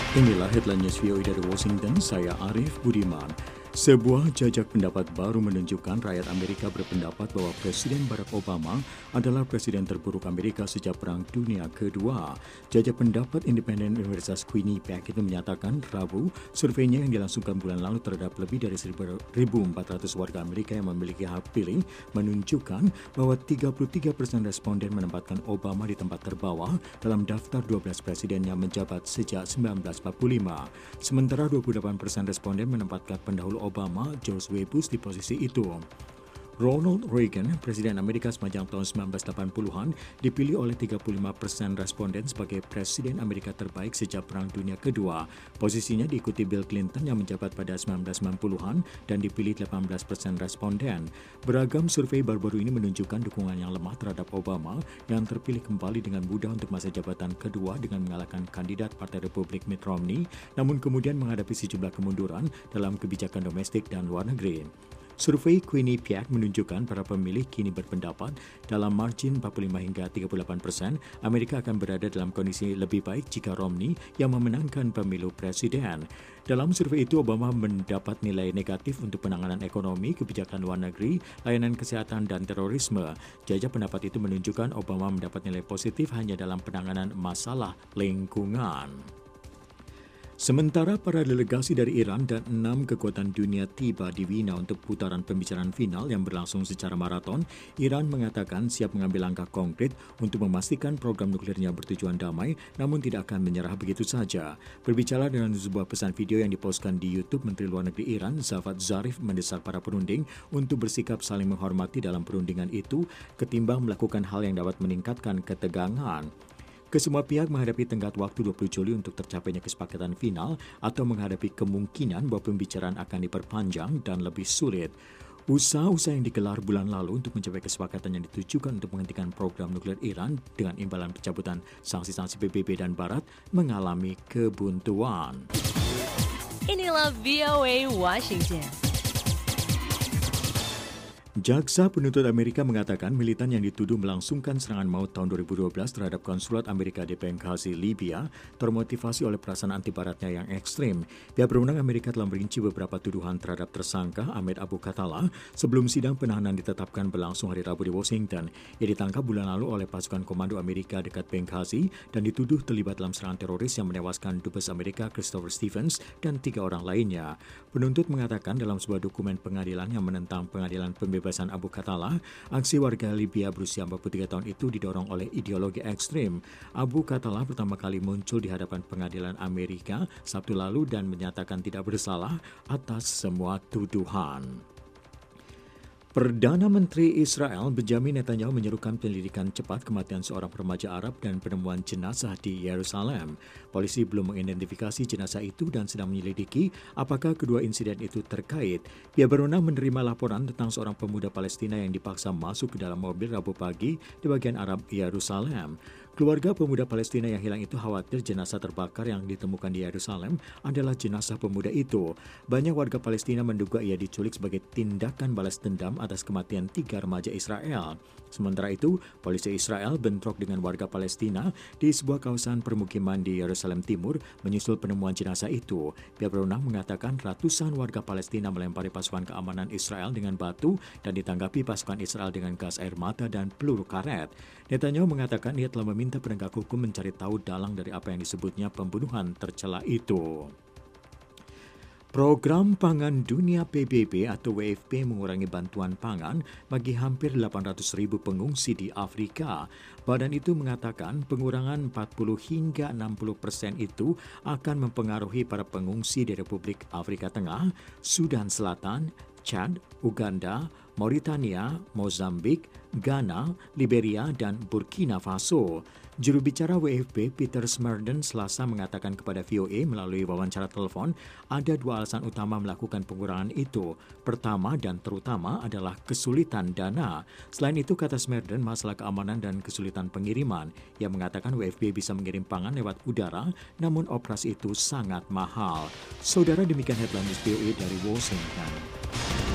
Inilah headline news VOA dari Washington, saya Arif Budiman. Sebuah jajak pendapat baru menunjukkan rakyat Amerika berpendapat bahwa Presiden Barack Obama adalah presiden terburuk Amerika sejak Perang Dunia Kedua. Jajak pendapat independen Universitas Quinnipiac itu menyatakan Rabu, surveinya yang dilangsungkan bulan lalu terhadap lebih dari 1.400 warga Amerika yang memiliki hak pilih menunjukkan bahwa 33% responden menempatkan Obama di tempat terbawah dalam daftar 12 presiden yang menjabat sejak 1945. Sementara 28% responden menempatkan pendahulu Obama, George W. Bush di posisi itu. Ronald Reagan, Presiden Amerika sepanjang tahun 1980-an, dipilih oleh 35% responden sebagai Presiden Amerika terbaik sejak Perang Dunia Kedua. Posisinya diikuti Bill Clinton yang menjabat pada 1990-an dan dipilih 18% responden. Beragam survei baru-baru ini menunjukkan dukungan yang lemah terhadap Obama yang terpilih kembali dengan mudah untuk masa jabatan kedua dengan mengalahkan kandidat Partai Republik Mitt Romney, namun kemudian menghadapi sejumlah kemunduran dalam kebijakan domestik dan luar negeri. Survei Quinnipiac menunjukkan para pemilih kini berpendapat dalam margin 45 hingga 38% Amerika akan berada dalam kondisi lebih baik jika Romney yang memenangkan pemilu presiden. Dalam survei itu, Obama mendapat nilai negatif untuk penanganan ekonomi, kebijakan luar negeri, layanan kesehatan, dan terorisme. Jajak pendapat itu menunjukkan Obama mendapat nilai positif hanya dalam penanganan masalah lingkungan. Sementara para delegasi dari Iran dan 6 kekuatan dunia tiba di Wina untuk putaran pembicaraan final yang berlangsung secara maraton, Iran mengatakan siap mengambil langkah konkret untuk memastikan program nuklirnya bertujuan damai namun tidak akan menyerah begitu saja. Berbicara dengan sebuah pesan video yang dipostkan di YouTube, Menteri Luar Negeri Iran, Javad Zarif, mendesak para perunding untuk bersikap saling menghormati dalam perundingan itu ketimbang melakukan hal yang dapat meningkatkan ketegangan. Kesemua pihak menghadapi tenggat waktu 20 Juli untuk tercapainya kesepakatan final atau menghadapi kemungkinan bahwa pembicaraan akan diperpanjang dan lebih sulit. Usaha-usaha yang digelar bulan lalu untuk mencapai kesepakatan yang ditujukan untuk menghentikan program nuklir Iran dengan imbalan pencabutan sanksi-sanksi PBB dan Barat mengalami kebuntuan. Inilah VOA Washington. Jaksa penuntut Amerika mengatakan militan yang dituduh melangsungkan serangan maut tahun 2012 terhadap konsulat Amerika di Benghazi, Libya, termotivasi oleh perasaan anti-baratnya yang ekstrim. Pihak berwenang Amerika telah merinci beberapa tuduhan terhadap tersangka Ahmed Abu Khatallah sebelum sidang penahanan ditetapkan berlangsung hari Rabu di Washington. Ia ditangkap bulan lalu oleh pasukan komando Amerika dekat Benghazi dan dituduh terlibat dalam serangan teroris yang menewaskan Dubes Amerika Christopher Stevens dan 3 orang lainnya. Penuntut mengatakan dalam sebuah dokumen pengadilan yang menentang pengadilan pembebasan Abu Khatallah, aksi warga Libya berusia 43 tahun itu didorong oleh ideologi ekstrim. Abu Khatallah pertama kali muncul di hadapan pengadilan Amerika Sabtu lalu dan menyatakan tidak bersalah atas semua tuduhan. Perdana Menteri Israel Benjamin Netanyahu menyerukan penyelidikan cepat kematian seorang remaja Arab dan penemuan jenazah di Yerusalem. Polisi belum mengidentifikasi jenazah itu dan sedang menyelidiki apakah kedua insiden itu terkait. Pihak berwenang menerima laporan tentang seorang pemuda Palestina yang dipaksa masuk ke dalam mobil Rabu pagi di bagian Arab Yerusalem. Keluarga pemuda Palestina yang hilang itu khawatir jenazah terbakar yang ditemukan di Yerusalem adalah jenazah pemuda itu. Banyak warga Palestina menduga ia diculik sebagai tindakan balas dendam atas kematian 3 remaja Israel. Sementara itu, polisi Israel bentrok dengan warga Palestina di sebuah kawasan permukiman di Yerusalem Timur menyusul penemuan jenazah itu. Pihak berwenang mengatakan ratusan warga Palestina melempari pasukan keamanan Israel dengan batu dan ditanggapi pasukan Israel dengan gas air mata dan peluru karet. Netanyahu mengatakan ia telah meminta penegak hukum mencari tahu dalang dari apa yang disebutnya pembunuhan tercela itu. Program Pangan Dunia PBB atau WFP mengurangi bantuan pangan bagi hampir 800.000 pengungsi di Afrika. Badan itu mengatakan pengurangan 40 hingga 60% itu akan mempengaruhi para pengungsi di Republik Afrika Tengah, Sudan Selatan, Chad, Uganda, Mauritania, Mozambik, Ghana, Liberia, dan Burkina Faso. Juru bicara WFP Peter Smerdon Selasa mengatakan kepada VOA melalui wawancara telepon ada 2 alasan utama melakukan pengurangan itu. Pertama dan terutama adalah kesulitan dana. Selain itu, kata Smerdon, masalah keamanan dan kesulitan pengiriman. Ia mengatakan WFP bisa mengirim pangan lewat udara, namun operasi itu sangat mahal. Saudara, demikian headline VOA dari Washington.